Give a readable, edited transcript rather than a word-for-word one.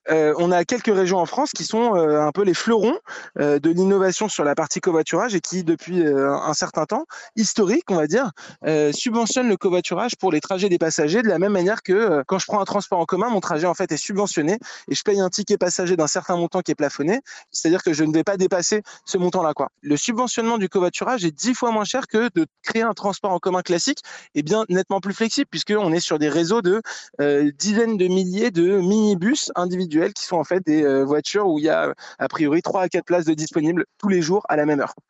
on a quelques régions en France qui sont un peu les fleurons de l'innovation sur la partie covoiturage et qui, depuis un certain temps, historique, on va dire, subventionnent le covoiturage pour les trajets des passagers de la même manière que quand je prends un transport en commun, mon trajet en fait est subventionné et je paye un ticket passager d'un certain montant qui est plafonné, c'est-à-dire que je ne vais pas dépasser ce montant-là, quoi. Le subventionnement du covoiturage est 10 fois moins cher que de créer un transport en commun classique et bien nettement plus flexible puisqu'on est sur des réseaux de dizaines de milliers de minibus individuels qui sont en fait des voitures où il y a a priori 3 à 4 places de disponibles tous les jours à la même heure.